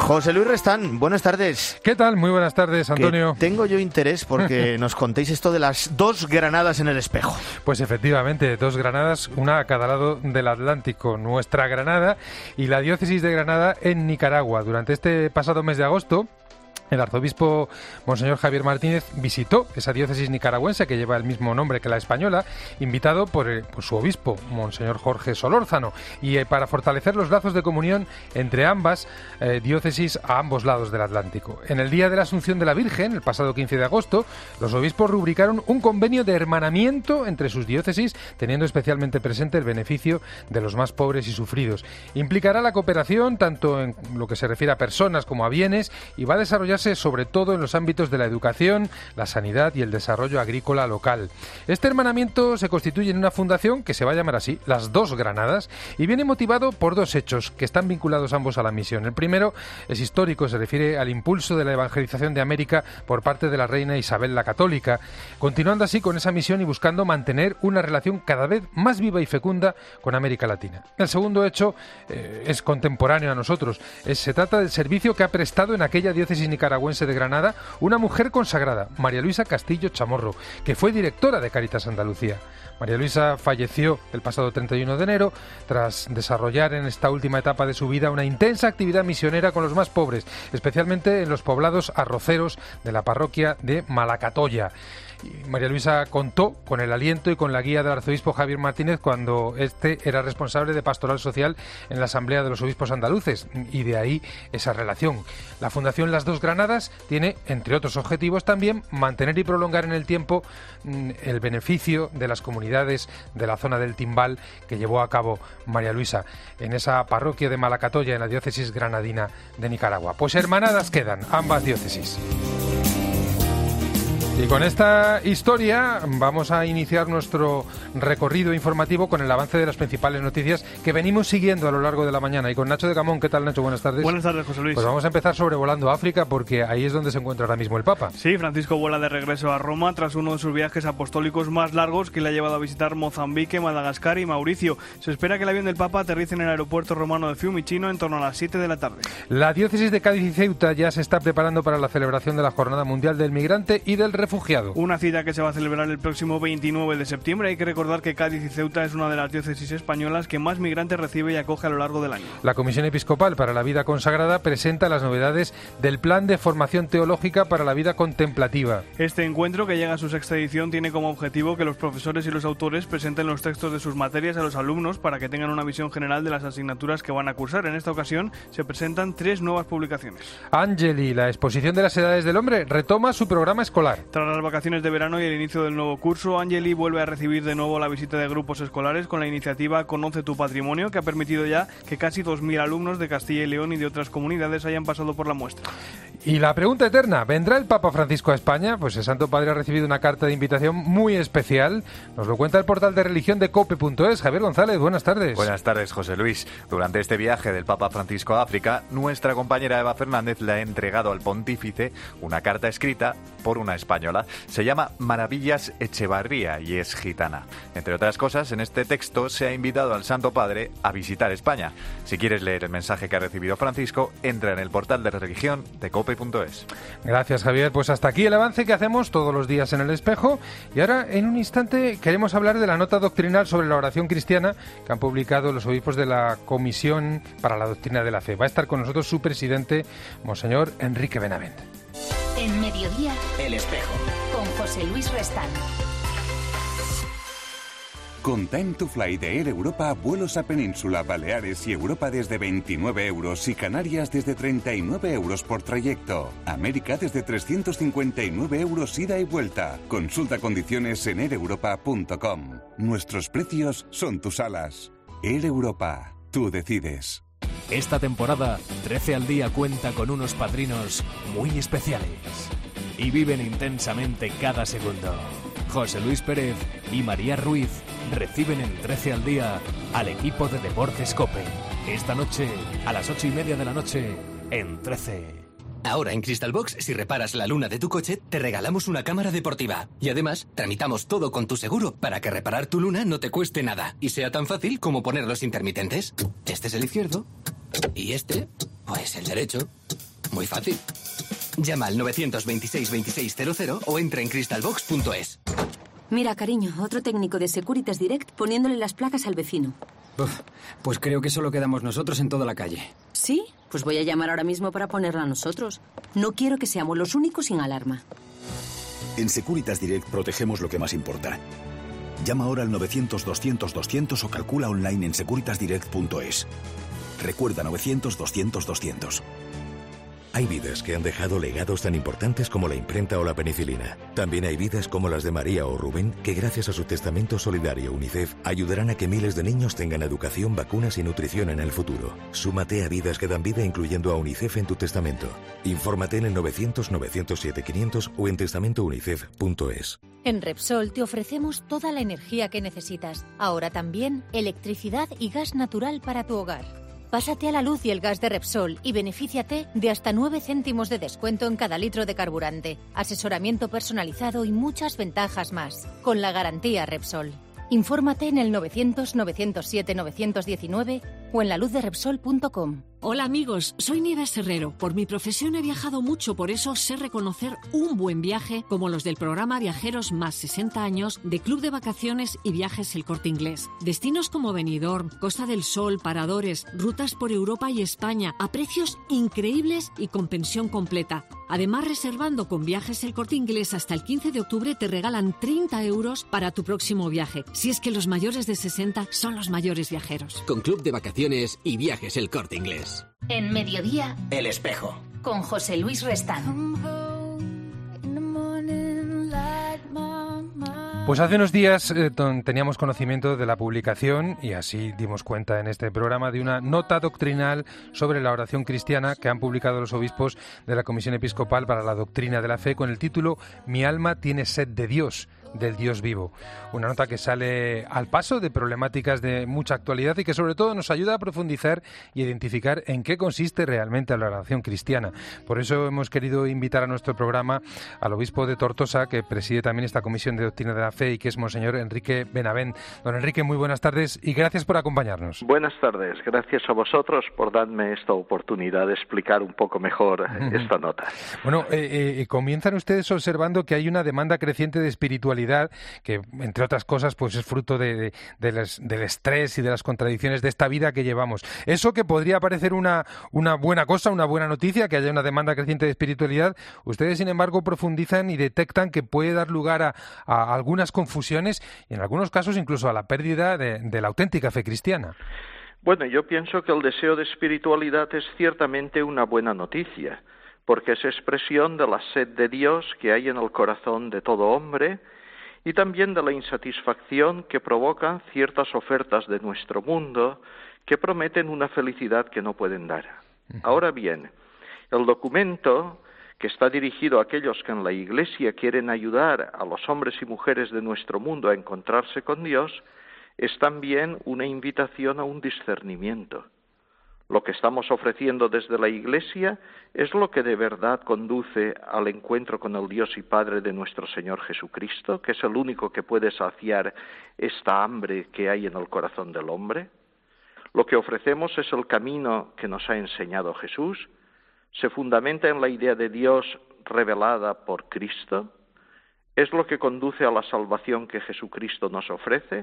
José Luis Restán, buenas tardes. ¿Qué tal? Muy buenas tardes, Antonio. Que tengo yo interés porque nos contéis esto de las 2 Granadas en el espejo. Pues efectivamente, 2 Granadas, una a cada lado del Atlántico. Nuestra Granada y la diócesis de Granada en Nicaragua. Durante este pasado mes de agosto, el arzobispo Monseñor Javier Martínez visitó esa diócesis nicaragüense que lleva el mismo nombre que la española, invitado por su obispo, Monseñor Jorge Solórzano, y para fortalecer los lazos de comunión entre ambas diócesis a ambos lados del Atlántico. En el Día de la Asunción de la Virgen, el pasado 15 de agosto, los obispos rubricaron un convenio de hermanamiento entre sus diócesis, teniendo especialmente presente el beneficio de los más pobres y sufridos. Implicará la cooperación tanto en lo que se refiere a personas como a bienes y va a desarrollar sobre todo en los ámbitos de la educación, la sanidad y el desarrollo agrícola local. Este hermanamiento se constituye en una fundación que se va a llamar así, las 2 Granadas, y viene motivado por 2 hechos que están vinculados ambos a la misión. El primero es histórico, se refiere al impulso de la evangelización de América por parte de la reina Isabel la Católica, continuando así con esa misión y buscando mantener una relación cada vez más viva y fecunda con América Latina. El segundo hecho es contemporáneo a nosotros. Se trata del servicio que ha prestado en aquella diócesis nicaragüense de Granada una mujer consagrada, María Luisa Castillo Chamorro, que fue directora de Cáritas Andalucía. María Luisa falleció el pasado 31 de enero tras desarrollar en esta última etapa de su vida una intensa actividad misionera con los más pobres, especialmente en los poblados arroceros de la parroquia de Malacatoya. Y María Luisa contó con el aliento y con la guía del arzobispo Javier Martínez cuando este era responsable de pastoral social en la Asamblea de los Obispos Andaluces, y de ahí esa relación. La Fundación Las 2 Granadas tiene, entre otros objetivos también, mantener y prolongar en el tiempo el beneficio de las comunidades de la zona del Timbal que llevó a cabo María Luisa en esa parroquia de Malacatoya, en la diócesis granadina de Nicaragua. Pues hermanadas quedan ambas diócesis. Y con esta historia vamos a iniciar nuestro recorrido informativo con el avance de las principales noticias que venimos siguiendo a lo largo de la mañana. Y con Nacho de Camón. ¿Qué tal, Nacho? Buenas tardes. Buenas tardes, José Luis. Pues vamos a empezar sobrevolando África porque ahí es donde se encuentra ahora mismo el Papa. Sí, Francisco vuela de regreso a Roma tras uno de sus viajes apostólicos más largos que le ha llevado a visitar Mozambique, Madagascar y Mauricio. Se espera que el avión del Papa aterrice en el aeropuerto romano de Fiumicino en torno a las 7 de la tarde. La diócesis de Cádiz y Ceuta ya se está preparando para la celebración de la Jornada Mundial del Migrante y del Refugiado. Una cita que se va a celebrar el próximo 29 de septiembre. Hay que recordar que Cádiz y Ceuta es una de las diócesis españolas que más migrantes recibe y acoge a lo largo del año. La Comisión Episcopal para la Vida Consagrada presenta las novedades del Plan de Formación Teológica para la Vida Contemplativa. Este encuentro, que llega a su 6ª edición, tiene como objetivo que los profesores y los autores presenten los textos de sus materias a los alumnos para que tengan una visión general de las asignaturas que van a cursar. En esta ocasión se presentan 3 nuevas publicaciones. Angeli, la exposición de las edades del hombre, retoma su programa escolar. Tras las vacaciones de verano y el inicio del nuevo curso, Angeli vuelve a recibir de nuevo la visita de grupos escolares con la iniciativa Conoce tu Patrimonio, que ha permitido ya que casi 2.000 alumnos de Castilla y León y de otras comunidades hayan pasado por la muestra. Y la pregunta eterna, ¿vendrá el Papa Francisco a España? Pues el Santo Padre ha recibido una carta de invitación muy especial. Nos lo cuenta el portal de religión de cope.es. Javier González, buenas tardes. Buenas tardes, José Luis. Durante este viaje del Papa Francisco a África, nuestra compañera Eva Fernández le ha entregado al pontífice una carta escrita por una española. Se llama Maravillas Echevarría y es gitana. Entre otras cosas, en este texto se ha invitado al Santo Padre a visitar España. Si quieres leer el mensaje que ha recibido Francisco, entra en el portal de religión de cope.es. Gracias, Javier. Pues hasta aquí el avance que hacemos todos los días en El Espejo. Y ahora, en un instante, queremos hablar de la nota doctrinal sobre la oración cristiana que han publicado los obispos de la Comisión para la Doctrina de la Fe. Va a estar con nosotros su presidente, Monseñor Enrique Benavent. En Mediodía, El Espejo, con José Luis Restán. Con Time to Fly de Air Europa, vuelos a Península, Baleares y Europa desde 29 € y Canarias desde 39 € por trayecto. América desde 359 € ida y vuelta. Consulta condiciones en aireuropa.com. Nuestros precios son tus alas. Air Europa, tú decides. Esta temporada, 13 al día cuenta con unos padrinos muy especiales y viven intensamente cada segundo. José Luis Pérez y María Ruiz reciben en 13 al día al equipo de Deportes COPE. Esta noche, a las 8:30 de la noche, en 13. Ahora en Crystal Box, si reparas la luna de tu coche, te regalamos una cámara deportiva. Y además, tramitamos todo con tu seguro para que reparar tu luna no te cueste nada y sea tan fácil como poner los intermitentes. Este es el izquierdo y este Pues el derecho. Muy fácil. Llama al 926-2600 o entra en crystalbox.es. Mira, cariño, otro técnico de Securitas Direct poniéndole las placas al vecino. Uf, pues creo que solo quedamos nosotros en toda la calle. ¿Sí? Pues voy a llamar ahora mismo para ponerla a nosotros. No quiero que seamos los únicos sin alarma. En Securitas Direct protegemos lo que más importa. Llama ahora al 900-200-200 o calcula online en securitasdirect.es. Recuerda 900-200-200. Hay vidas que han dejado legados tan importantes como la imprenta o la penicilina. También hay vidas como las de María o Rubén, que gracias a su testamento solidario UNICEF ayudarán a que miles de niños tengan educación, vacunas y nutrición en el futuro. Súmate a vidas que dan vida incluyendo a UNICEF en tu testamento. Infórmate en el 900-907-500 o en testamentounicef.es. En Repsol te ofrecemos toda la energía que necesitas. Ahora también electricidad y gas natural para tu hogar. Pásate a la luz y el gas de Repsol y benefíciate de hasta 9 céntimos de descuento en cada litro de carburante, asesoramiento personalizado y muchas ventajas más, con la garantía Repsol. Infórmate en el 900-907-919 o en laluzderepsol.com. Hola amigos, soy Nieves Herrero. Por mi profesión he viajado mucho, por eso sé reconocer un buen viaje como los del programa Viajeros más 60 años de Club de Vacaciones y Viajes El Corte Inglés. Destinos como Benidorm, Costa del Sol, Paradores, rutas por Europa y España a precios increíbles y con pensión completa. Además, reservando con Viajes El Corte Inglés hasta el 15 de octubre te regalan 30 euros para tu próximo viaje, si es que los mayores de 60 son los mayores viajeros. Con Club de Vacaciones y Viajes El Corte Inglés. En Mediodía, El Espejo. con José Luis Restán. Pues hace unos días teníamos conocimiento de la publicación, y así dimos cuenta en este programa, de una nota doctrinal sobre la oración cristiana que han publicado los obispos de la Comisión Episcopal para la Doctrina de la Fe con el título «Mi alma tiene sed de Dios, del Dios vivo». Una nota que sale al paso de problemáticas de mucha actualidad y que sobre todo nos ayuda a profundizar y identificar en qué consiste realmente la oración cristiana. Por eso hemos querido invitar a nuestro programa al obispo de Tortosa, que preside también esta Comisión de Doctrina de la Fe y que es Monseñor Enrique Benavent. Don Enrique, muy buenas tardes y gracias por acompañarnos. Buenas tardes, gracias a vosotros por darme esta oportunidad de explicar un poco mejor esta nota. Bueno, comienzan ustedes observando que hay una demanda creciente de espiritualidad que, entre otras cosas, pues es fruto del estrés y de las contradicciones de esta vida que llevamos. Eso que podría parecer una buena cosa, una buena noticia, que haya una demanda creciente de espiritualidad, ustedes, sin embargo, profundizan y detectan que puede dar lugar a algunas confusiones y, en algunos casos, incluso a la pérdida de la auténtica fe cristiana. Bueno, yo pienso que el deseo de espiritualidad es ciertamente una buena noticia, porque es expresión de la sed de Dios que hay en el corazón de todo hombre y también de la insatisfacción que provocan ciertas ofertas de nuestro mundo que prometen una felicidad que no pueden dar. Ahora bien, el documento, que está dirigido a aquellos que en la Iglesia quieren ayudar a los hombres y mujeres de nuestro mundo a encontrarse con Dios, es también una invitación a un discernimiento. Lo que estamos ofreciendo desde la Iglesia es lo que de verdad conduce al encuentro con el Dios y Padre de nuestro Señor Jesucristo, que es el único que puede saciar esta hambre que hay en el corazón del hombre. Lo que ofrecemos es el camino que nos ha enseñado Jesús, se fundamenta en la idea de Dios revelada por Cristo, es lo que conduce a la salvación que Jesucristo nos ofrece,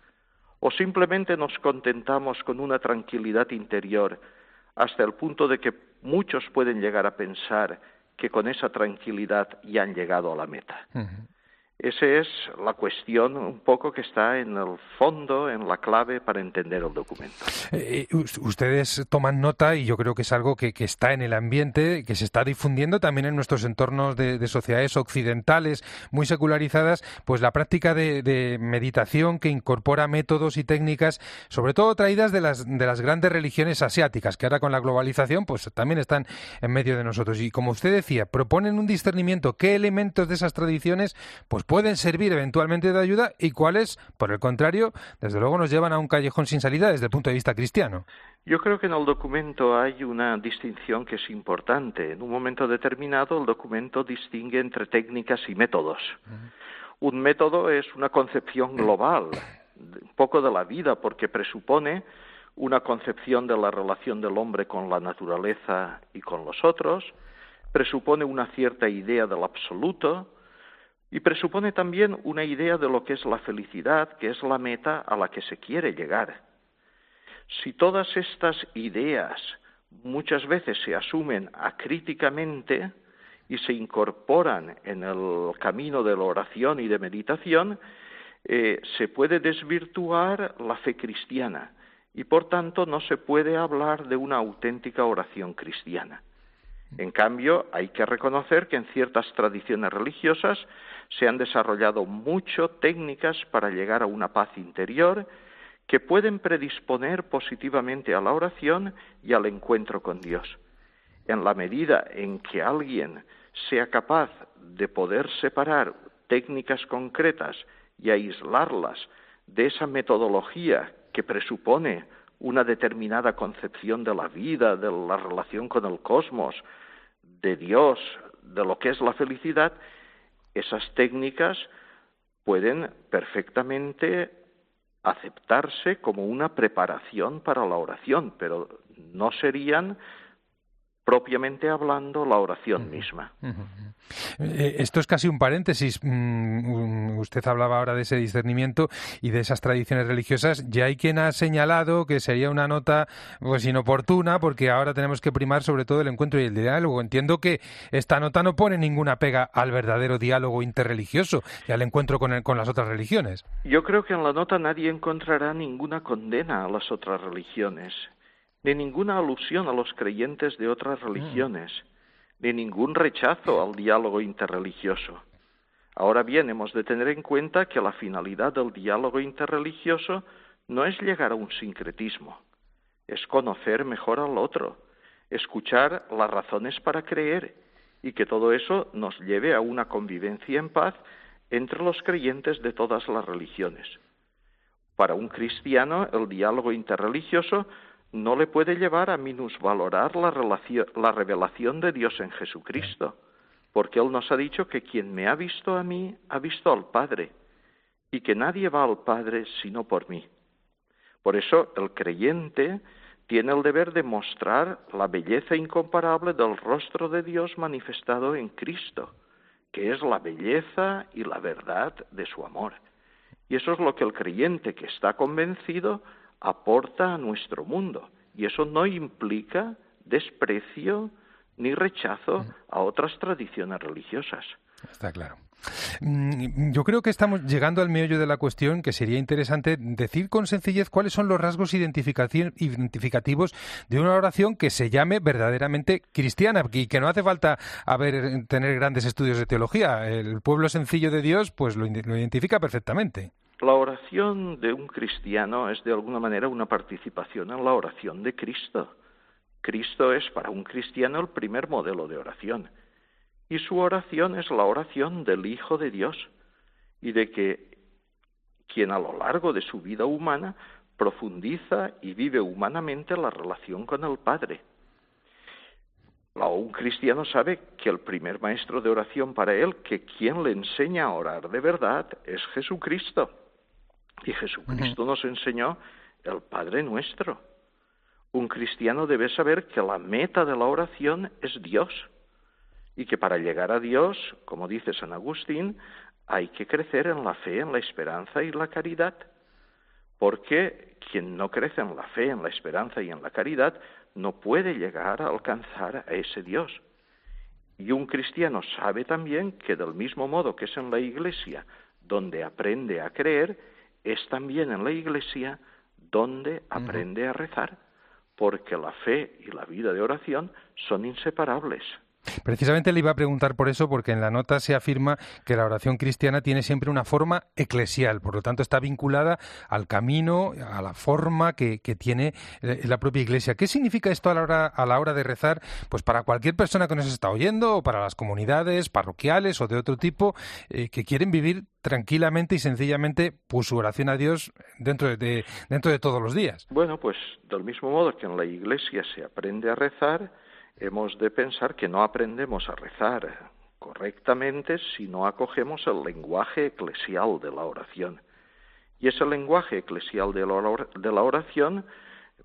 o simplemente nos contentamos con una tranquilidad interior hasta el punto de que muchos pueden llegar a pensar que con esa tranquilidad ya han llegado a la meta. Esa es la cuestión un poco que está en el fondo, en la clave para entender el documento. Ustedes toman nota, y yo creo que es algo que está en el ambiente, que se está difundiendo también en nuestros entornos de sociedades occidentales muy secularizadas, pues la práctica de meditación que incorpora métodos y técnicas, sobre todo traídas de las grandes religiones asiáticas, que ahora con la globalización pues también están en medio de nosotros. Y como usted decía, proponen un discernimiento, qué elementos de esas tradiciones pues pueden servir eventualmente de ayuda y cuáles, por el contrario, desde luego nos llevan a un callejón sin salida desde el punto de vista cristiano. Yo creo que en el documento hay una distinción que es importante. En un momento determinado el documento distingue entre técnicas y métodos. Un método es una concepción global, un poco de la vida, porque presupone una concepción de la relación del hombre con la naturaleza y con los otros, presupone una cierta idea del absoluto y presupone también una idea de lo que es la felicidad, que es la meta a la que se quiere llegar. Si todas estas ideas muchas veces se asumen acríticamente y se incorporan en el camino de la oración y de meditación, se puede desvirtuar la fe cristiana y por tanto no se puede hablar de una auténtica oración cristiana. En cambio, hay que reconocer que en ciertas tradiciones religiosas se han desarrollado mucho técnicas para llegar a una paz interior que pueden predisponer positivamente a la oración y al encuentro con Dios. En la medida en que alguien sea capaz de poder separar técnicas concretas y aislarlas de esa metodología que presupone una determinada concepción de la vida, de la relación con el cosmos, de Dios, de lo que es la felicidad, esas técnicas pueden perfectamente aceptarse como una preparación para la oración, pero no serían propiamente hablando la oración misma. Esto es casi un paréntesis. Usted hablaba ahora de ese discernimiento y de esas tradiciones religiosas. Ya hay quien ha señalado que sería una nota pues inoportuna porque ahora tenemos que primar sobre todo el encuentro y el diálogo. Entiendo que esta nota no pone ninguna pega al verdadero diálogo interreligioso y al encuentro con las otras religiones. Yo creo que en la nota nadie encontrará ninguna condena a las otras religiones, ni ninguna alusión a los creyentes de otras religiones, ni ningún rechazo al diálogo interreligioso. Ahora bien, hemos de tener en cuenta que la finalidad del diálogo interreligioso no es llegar a un sincretismo, es conocer mejor al otro, escuchar las razones para creer y que todo eso nos lleve a una convivencia en paz entre los creyentes de todas las religiones. Para un cristiano, el diálogo interreligioso no le puede llevar a minusvalorar la revelación de Dios en Jesucristo, porque Él nos ha dicho que quien me ha visto a mí, ha visto al Padre, y que nadie va al Padre sino por mí. Por eso el creyente tiene el deber de mostrar la belleza incomparable del rostro de Dios manifestado en Cristo, que es la belleza y la verdad de su amor. Y eso es lo que el creyente que está convencido aporta a nuestro mundo, y eso no implica desprecio ni rechazo a otras tradiciones religiosas. Está claro. Yo creo que estamos llegando al meollo de la cuestión, que sería interesante decir con sencillez cuáles son los rasgos identificativos de una oración que se llame verdaderamente cristiana, y que no hace falta tener grandes estudios de teología. El pueblo sencillo de Dios pues lo identifica perfectamente. La oración de un cristiano es de alguna manera una participación en la oración de Cristo. Cristo es para un cristiano el primer modelo de oración. Y su oración es la oración del Hijo de Dios y de que quien a lo largo de su vida humana profundiza y vive humanamente la relación con el Padre. Un cristiano sabe que el primer maestro de oración para él, que quien le enseña a orar de verdad, es Jesucristo. Y Jesucristo nos enseñó el Padre Nuestro. Un cristiano debe saber que la meta de la oración es Dios y que para llegar a Dios, como dice San Agustín, hay que crecer en la fe, en la esperanza y la caridad, porque quien no crece en la fe, en la esperanza y en la caridad no puede llegar a alcanzar a ese Dios. Y un cristiano sabe también que del mismo modo que es en la Iglesia donde aprende a creer, es también en la Iglesia donde aprende a rezar, porque la fe y la vida de oración son inseparables. Precisamente le iba a preguntar por eso, porque en la nota se afirma que la oración cristiana tiene siempre una forma eclesial, por lo tanto está vinculada al camino, a la forma que tiene la propia Iglesia. ¿Qué significa esto a la hora de rezar? Pues para cualquier persona que nos está oyendo, o para las comunidades parroquiales o de otro tipo, que quieren vivir tranquilamente y sencillamente pues su oración a Dios dentro de todos los días. Bueno, pues del mismo modo que en la Iglesia se aprende a rezar, hemos de pensar que no aprendemos a rezar correctamente si no acogemos el lenguaje eclesial de la oración. Y ese lenguaje eclesial de la oración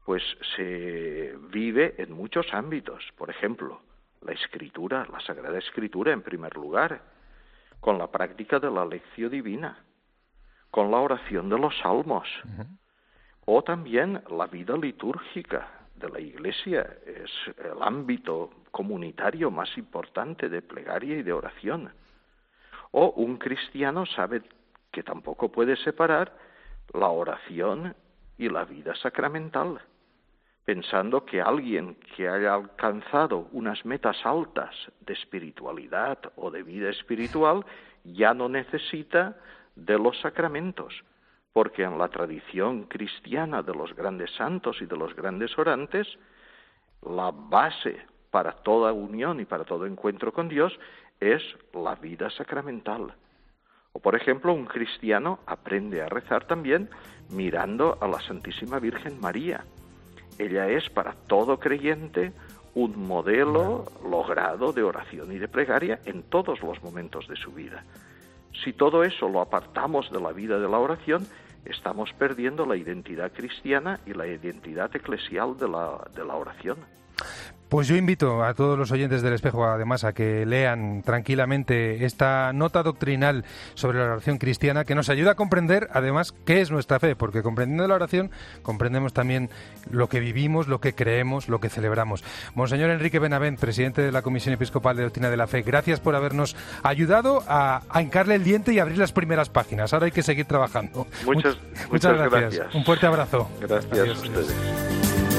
pues se vive en muchos ámbitos. Por ejemplo, la Escritura, la Sagrada Escritura en primer lugar, con la práctica de la lección divina, con la oración de los salmos, o también la vida litúrgica de la Iglesia, es el ámbito comunitario más importante de plegaria y de oración. O un cristiano sabe que tampoco puede separar la oración y la vida sacramental, pensando que alguien que haya alcanzado unas metas altas de espiritualidad o de vida espiritual ya no necesita de los sacramentos, porque en la tradición cristiana de los grandes santos y de los grandes orantes, la base para toda unión y para todo encuentro con Dios es la vida sacramental. O, por ejemplo, un cristiano aprende a rezar también mirando a la Santísima Virgen María. Ella es para todo creyente un modelo logrado de oración y de plegaria en todos los momentos de su vida. Si todo eso lo apartamos de la vida de la oración, estamos perdiendo la identidad cristiana y la identidad eclesial de la oración. Pues yo invito a todos los oyentes del Espejo, además, a que lean tranquilamente esta nota doctrinal sobre la oración cristiana, que nos ayuda a comprender, además, qué es nuestra fe, porque comprendiendo la oración, comprendemos también lo que vivimos, lo que creemos, lo que celebramos. Monseñor Enrique Benavent, presidente de la Comisión Episcopal de Doctrina de la Fe, gracias por habernos ayudado a hincarle el diente y abrir las primeras páginas. Ahora hay que seguir trabajando. Muchas gracias. Un fuerte abrazo. Gracias a ustedes.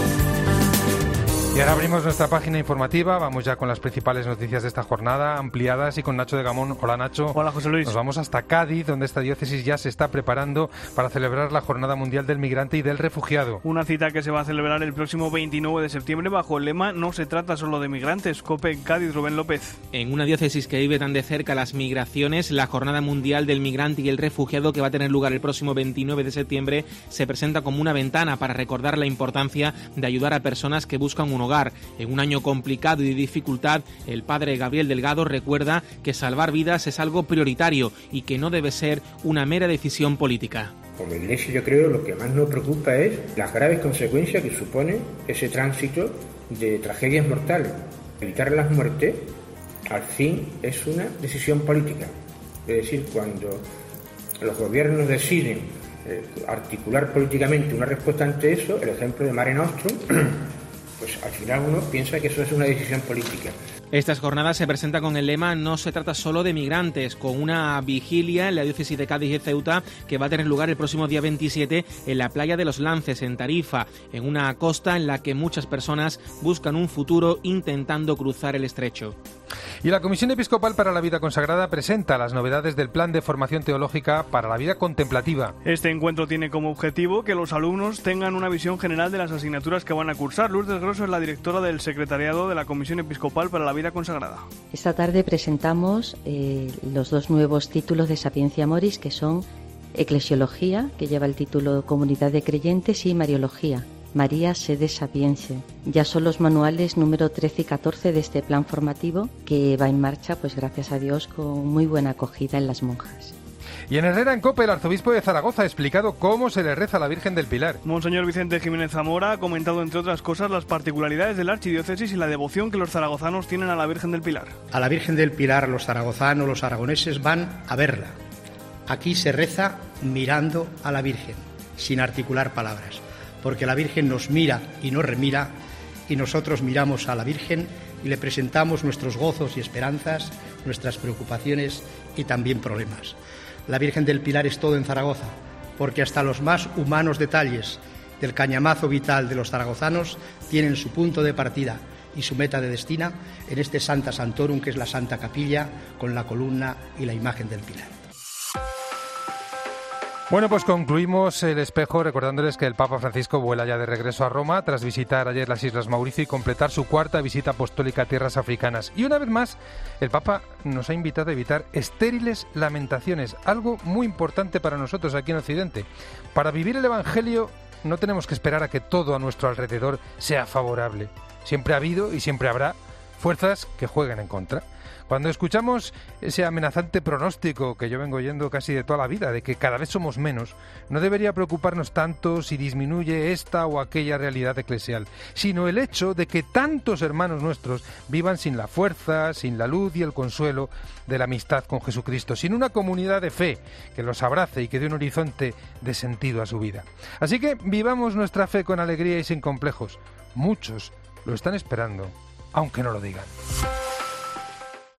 Y ahora abrimos nuestra página informativa, vamos ya con las principales noticias de esta jornada, ampliadas, y con Nacho de Gamón. Hola, Nacho. Hola, José Luis. Nos vamos hasta Cádiz, donde esta diócesis ya se está preparando para celebrar la Jornada Mundial del Migrante y del Refugiado. Una cita que se va a celebrar el próximo 29 de septiembre bajo el lema "No se trata solo de migrantes". COPE en Cádiz, Rubén López. En una diócesis que vive tan de cerca las migraciones, la Jornada Mundial del Migrante y el Refugiado, que va a tener lugar el próximo 29 de septiembre, se presenta como una ventana para recordar la importancia de ayudar a personas que buscan un hogar. En un año complicado y de dificultad, el padre Gabriel Delgado recuerda que salvar vidas es algo prioritario y que no debe ser una mera decisión política. Como Iglesia, yo creo lo que más nos preocupa es las graves consecuencias que supone ese tránsito de tragedias mortales. Evitar las muertes, al fin, es una decisión política. Es decir, cuando los gobiernos deciden articular políticamente una respuesta ante eso, el ejemplo de Mare Nostrum, pues al final uno piensa que eso es una decisión política. Estas jornadas se presentan con el lema "No se trata solo de migrantes", con una vigilia en la diócesis de Cádiz y Ceuta que va a tener lugar el próximo día 27 en la playa de los Lances, en Tarifa, en una costa en la que muchas personas buscan un futuro intentando cruzar el estrecho. Y la Comisión Episcopal para la Vida Consagrada presenta las novedades del Plan de Formación Teológica para la Vida Contemplativa. Este encuentro tiene como objetivo que los alumnos tengan una visión general de las asignaturas que van a cursar. Lourdes Grosso es la directora del secretariado de la Comisión Episcopal para la Vida Consagrada. Esta tarde presentamos los dos nuevos títulos de Sapiencia Moris, que son Eclesiología, que lleva el título Comunidad de Creyentes, y Mariología, María Sede Sapiense. Ya son los manuales número 13 y 14 de este plan formativo, que va en marcha, pues gracias a Dios, con muy buena acogida en las monjas. Y en Herrera en COPE, el arzobispo de Zaragoza ha explicado cómo se le reza a la Virgen del Pilar. Monseñor Vicente Jiménez Zamora ha comentado, entre otras cosas, las particularidades de la archidiócesis y la devoción que los zaragozanos tienen a la Virgen del Pilar. A la Virgen del Pilar los zaragozanos, los aragoneses van a verla. Aquí se reza mirando a la Virgen, sin articular palabras, porque la Virgen nos mira y nos remira, y nosotros miramos a la Virgen y le presentamos nuestros gozos y esperanzas, nuestras preocupaciones y también problemas. La Virgen del Pilar es todo en Zaragoza, porque hasta los más humanos detalles del cañamazo vital de los zaragozanos tienen su punto de partida y su meta de destino en este Santa Santorum, que es la Santa Capilla, con la columna y la imagen del Pilar. Bueno, pues concluimos el espejo recordándoles que el Papa Francisco vuela ya de regreso a Roma tras visitar ayer las Islas Mauricio y completar su cuarta visita apostólica a tierras africanas. Y una vez más, el Papa nos ha invitado a evitar estériles lamentaciones, algo muy importante para nosotros aquí en Occidente. Para vivir el Evangelio no tenemos que esperar a que todo a nuestro alrededor sea favorable. Siempre ha habido y siempre habrá fuerzas que jueguen en contra. Cuando escuchamos ese amenazante pronóstico que yo vengo oyendo casi de toda la vida, de que cada vez somos menos, no debería preocuparnos tanto si disminuye esta o aquella realidad eclesial, sino el hecho de que tantos hermanos nuestros vivan sin la fuerza, sin la luz y el consuelo de la amistad con Jesucristo, sin una comunidad de fe que los abrace y que dé un horizonte de sentido a su vida. Así que vivamos nuestra fe con alegría y sin complejos. Muchos lo están esperando, aunque no lo digan.